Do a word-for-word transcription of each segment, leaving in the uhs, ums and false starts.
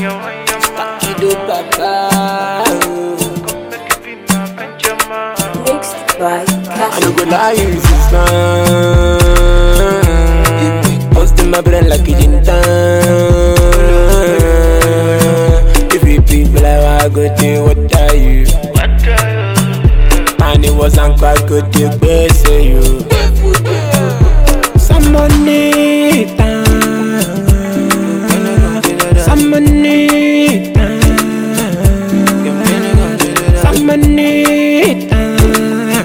Kido Papa. Mixed by I Cash. no go lie, you sister. Post in my brain like a jintan. If you people I go to, what are you? And it wasn't quite good to be say you. Some money time, some money time, some money time,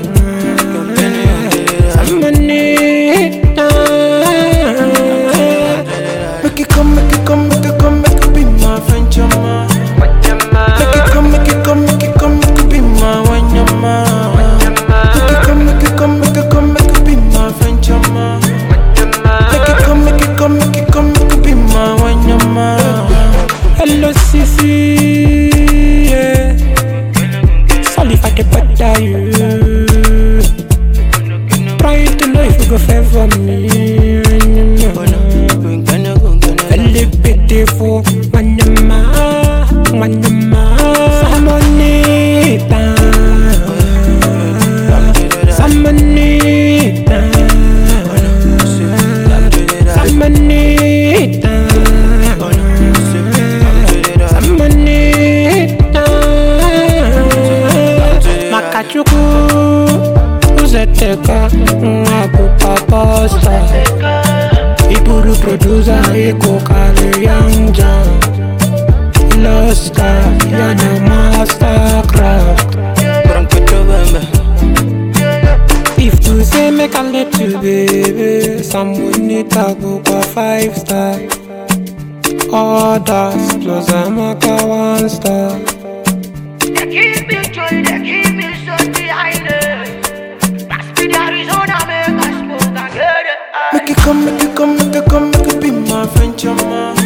some money time. Make it come, make it come, make it come, make it be my friend, Jama. Make it come, make it come, make it come, make it be my one, Jama. Make it come, make it come, make it come, make it be my friend, Jama. Make it come, make it come, make it come, make it be my one, Jama. Hello, Sissy, yeah. Sorry if I dey bother you. Try to know if you go favor me. Very beautiful, one Jama, one Jama. Some money time, some money time, some money time, some money time. Makachuku, uzeteka, ngabu paposta. Iburu producer, iko kare yanja. Lost car, yana mastercraft. If you say make a let you baby, someone need to go for five star. Orders plus I'm a one star. They keep me joy, they keep me so behind it. Pass me the Arizona, make us smoke and get it. Make it come, make it come, make it come, make it be my friend, Jama.